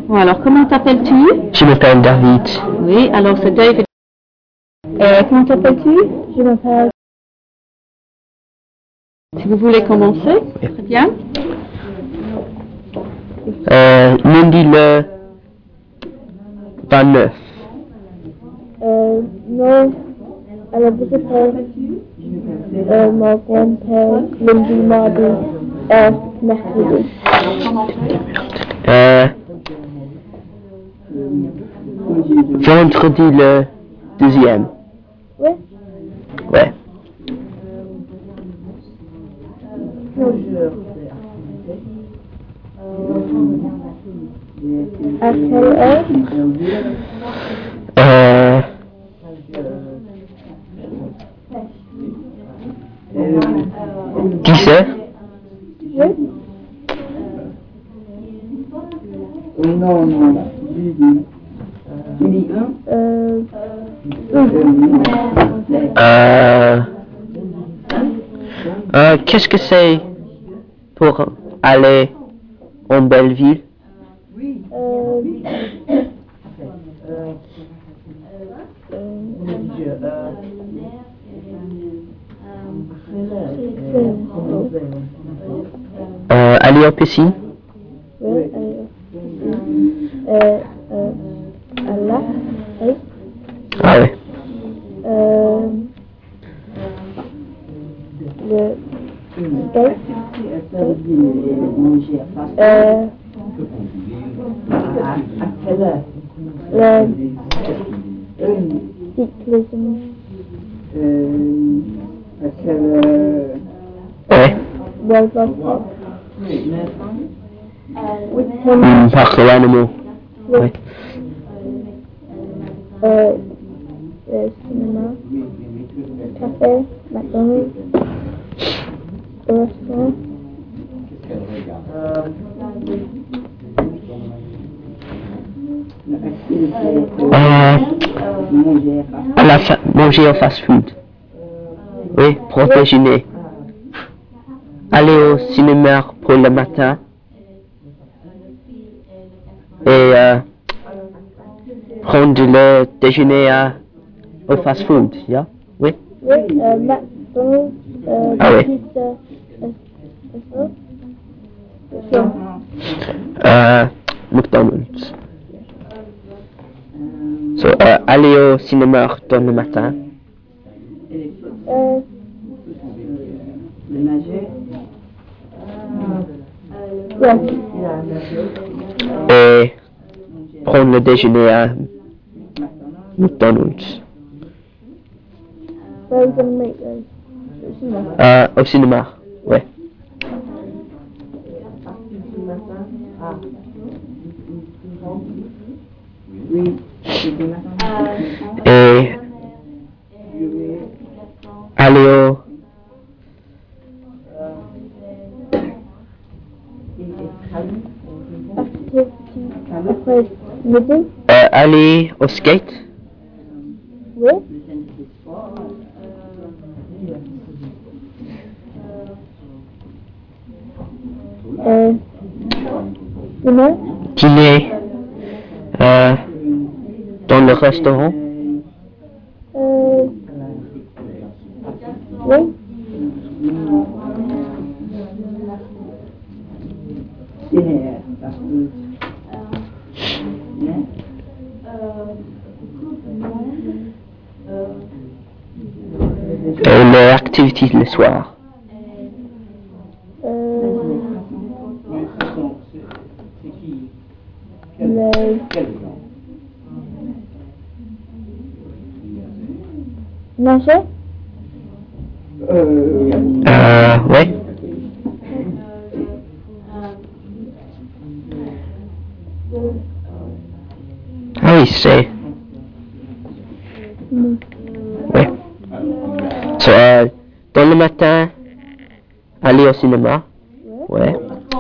Bon, alors, comment t'appelles-tu? Je m'appelle David. Oui, alors c'est David. Comment t'appelles-tu? Je m'appelle. Si vous voulez commencer, très bien. Lundi le 29. Non, alors vous êtes mon grand-père, lundi, mardi, mercredi. Vendredi le 2e. Oui? Ouais. À quelle heure? Qui c'est? Oui? Non. Tu dis Qu'est-ce que c'est pour aller en Belleville? Aller aux piscines? Oui, à la, oui. Ah oui. Le skate. Le cyclisme. Ouais. Parc aux animaux. Oui. Cinéma, café, McDonald's, restaurant. Manger au fast-food. Oui, pour déjeuner. Aller au cinéma pour le matin. Et prendre le déjeuner au fast-food, yeah? Oui? Oui, McDonald's, pizza, McDonald's. So, aller au cinéma dans le matin. Et prendre le déjeuner à McDonald's. Au cinéma, ouais. Et aller au aller au skate. Oui. Dîner dans le restaurant. Oui. Et l'activité le soir. Nager? Ouais. Ah oui, c'est. Ouais. So, dans le matin, aller au cinéma. Ouais.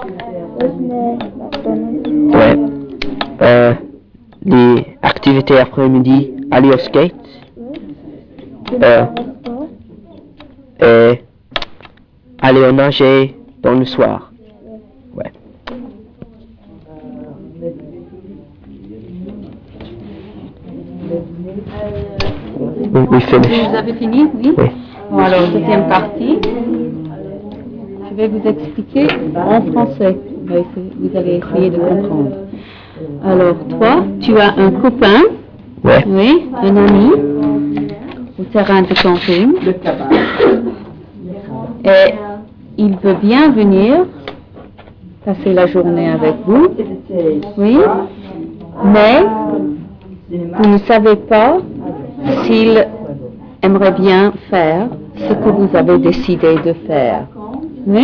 Ouais. Les activités après-midi, aller au skate. Et aller au nager dans le soir. Ouais. We finished. Vous avez fini? Oui. Oui. Bon, alors, deuxième partie. Je vais vous expliquer en français. Vous allez essayer de comprendre. Alors, toi, tu as un copain, Ouais. oui, un ami, au terrain de camping. Et il veut bien venir passer la journée avec vous. Oui. Mais vous ne savez pas s'il aimerait bien faire ce que vous avez décidé de faire. Oui?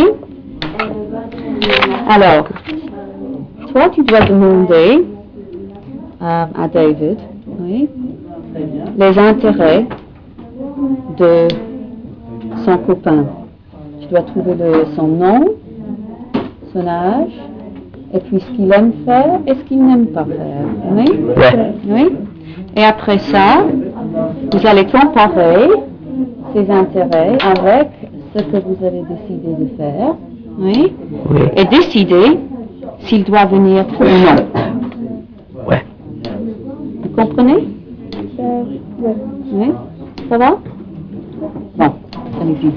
Alors, toi, tu dois demander à David, oui, les intérêts de son copain. Tu dois trouver son nom, son âge, et puis ce qu'il aime faire et ce qu'il n'aime pas faire. Oui? Ouais. Oui? Et après ça, vous allez comparer ses intérêts avec ce que vous avez décidé de faire. Oui? Oui. Et décider s'il doit venir ou non. Ouais. Vous comprenez? Ouais. Oui? Ça va? Bon, allez-y.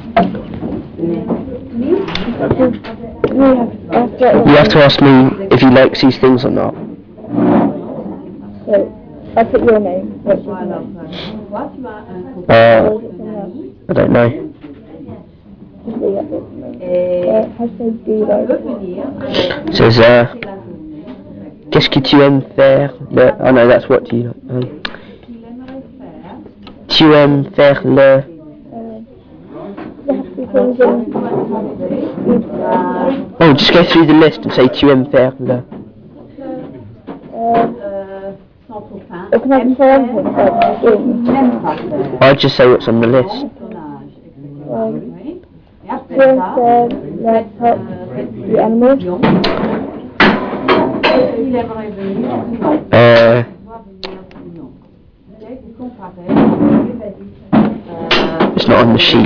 You have to ask me if he likes these things or not. So, I put your name. What's your name? I don't know. Hashtag do you like? It says, qu'est-ce que tu aimes faire? Oh no, that's what you. Tu aimes faire le. Oh, just go through the list and say tu aimes faire le. Can I say everything? I'll just say what's on the list. Let's help the animals. It's not on the sheet.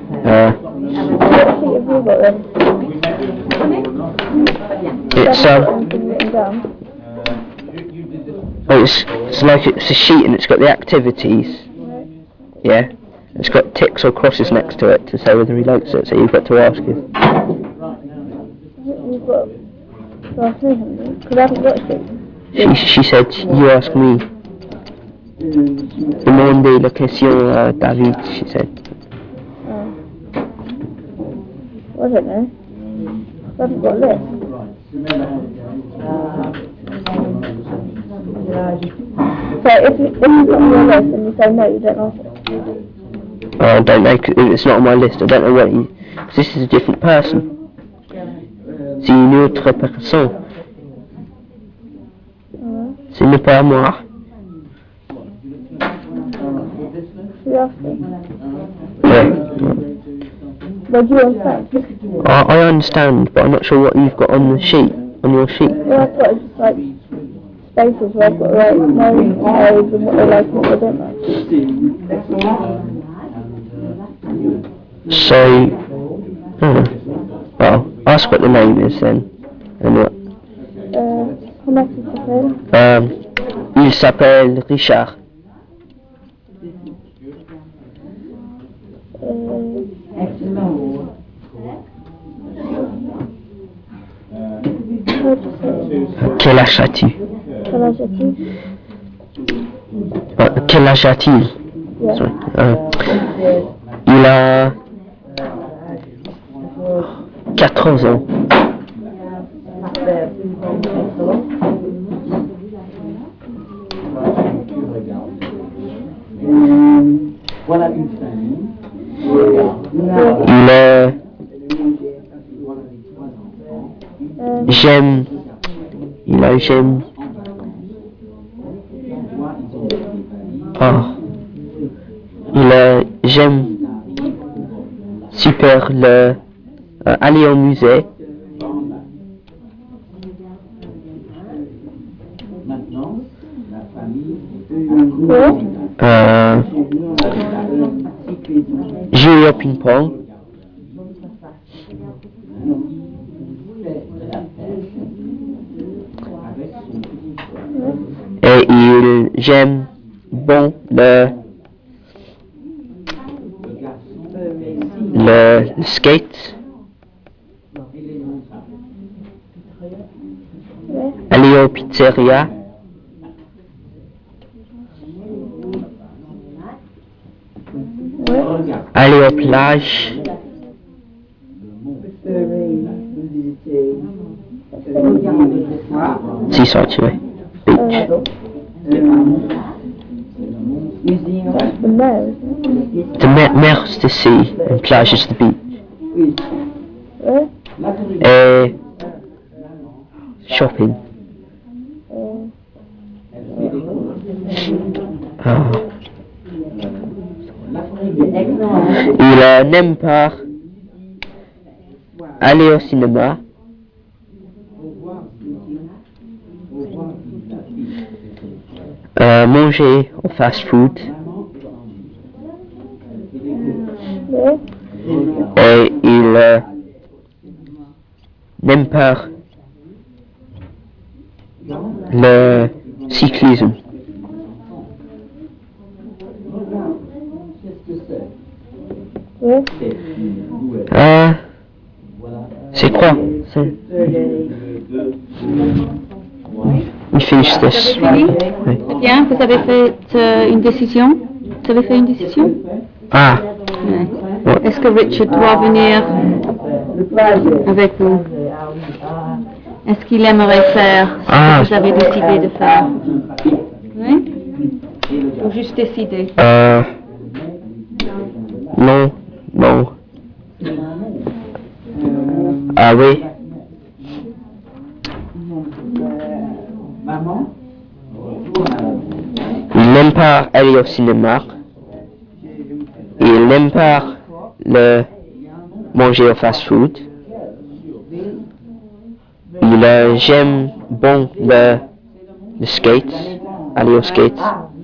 It's it's like it's a sheet and it's got the activities. Yeah. It's got ticks or crosses next to it to say whether he likes it. So you've got to ask him. You've got to ask me, haven't you? Because I haven't watched it. She said you ask me. Demandez la question à David. She said. I don't know. I haven't got a list. So if it's not on your list and you say no, you don't ask it. I don't know, it's not on my list, I don't know what you... This is a different person. C'est une autre personne. Ce n'est pas moi. You ask me. Yeah. What do you understand? I understand, but I'm not sure what you've got on the sheet, on your sheet. Well, I've got just like spaces where I've got like no age and what they like and what they don't like. So, well, ask what the name is then. And what? Comment il s'appelle? Il s'appelle Richard. Quel âge as-tu? Quel âge as-tu? Quel âge a-t-il? Yeah. Sorry. Il a 14 ans. Voilà une famille. Il est... J'aime... Il a j'aime... Oh. Il est... J'aime... Super le... aller au musée. Maintenant, la famille jouer au ping-pong. Et j'aime bon le skate. Aller aux pizzerias. Aller aux plages. Si sorti, oui. Beach. The mer, isn't it? The mer is the sea and plage is the beach. Ouais. Shopping. Ah. Il n'aime pas aller au cinéma. Manger au fast-food. Ouais. Et il n'aime pas le cyclisme. Ouais. C'est quoi? We finished this. Fini? Oui. Bien, vous avez fait une décision? Vous avez fait une décision? Ah, Ouais. Est-ce que Richard doit venir avec vous? Est-ce qu'il aimerait faire ce que vous avez décidé de faire? Oui? Ou juste décider? non, non. Ah oui. Il n'aime pas aller au cinéma. Il n'aime pas le manger au fast-food. J'aime bon le skate, aller au skate.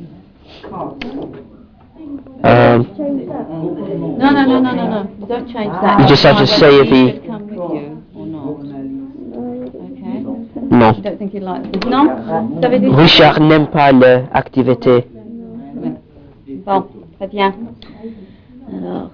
No. Don't change that. You just have to say if he- should come with you or not. Okay. Non. You don't think he'd like this? Non? Vous avez dit? Richard n'aime pas l'activité. Bon, très bien. Alors.